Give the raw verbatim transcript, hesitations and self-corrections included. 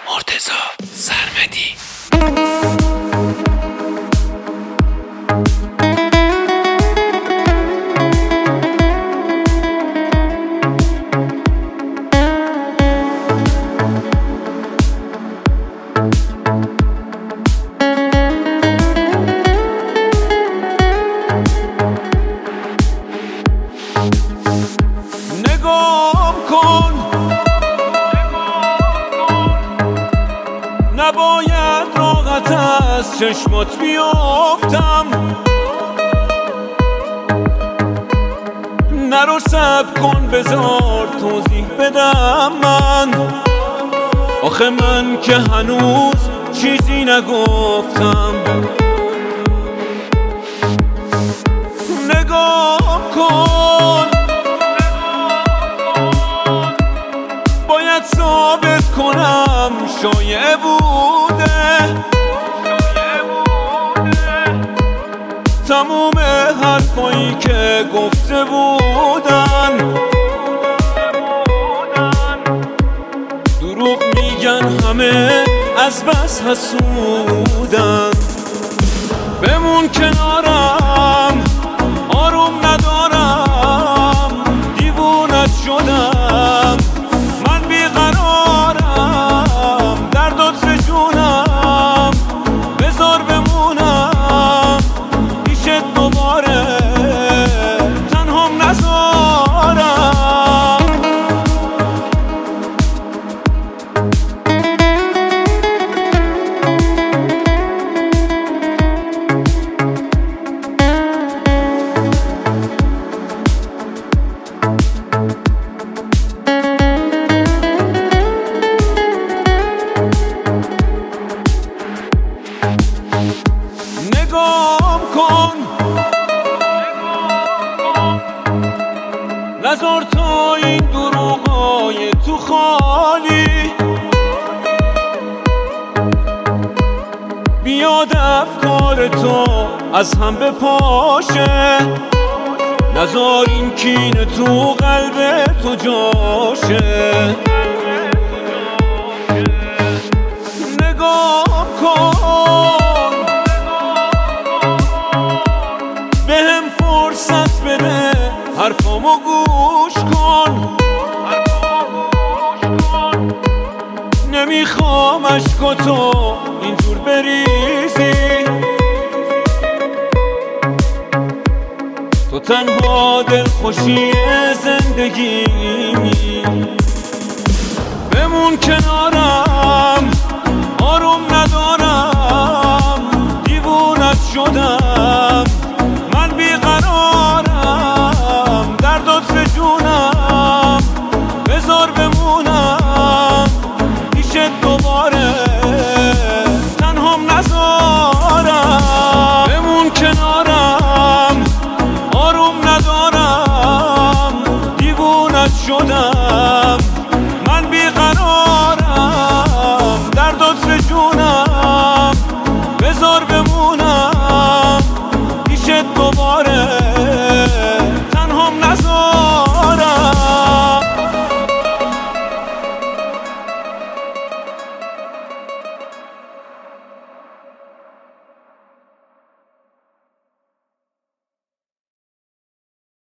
مرتضی سرمدی. نگام کن، نباید راحت از چشمات بیافتم، نرو صبر کن بذار توضیح بدم. من آخه من که هنوز چیزی نگفتم. نگام کن، باید ثابت کنم شایعه بوده تموم حرفایی که گفته بودن. دروغ میگن همه از بس حسودن. بمون کنارم، آروم ندارم، دیوونت شدم، من بیقرارم، دردات به جونم، بذار بمونم پیشت دوباره، تنهام نذارم. نگام کن، نذار تا این دروغای تو خالی بیاد افکار تو از هم بپاشه. نذار این کینه تو قلب تو جاشه. نگام کن، بهم فرصت بده، حرفامو گوش کن. نمیخوام عشقاتو اینجور بریزی، تو تنها دلخوشی زندگیمی. بمون کنارم، آروم ندارم، دیوونت شدم، من بیقرارم، دردات به جونم، بذار بمونم پیشت دوباره، تنهام نذارم. بمون کنارم، آروم ندارم، دیوونت شدم،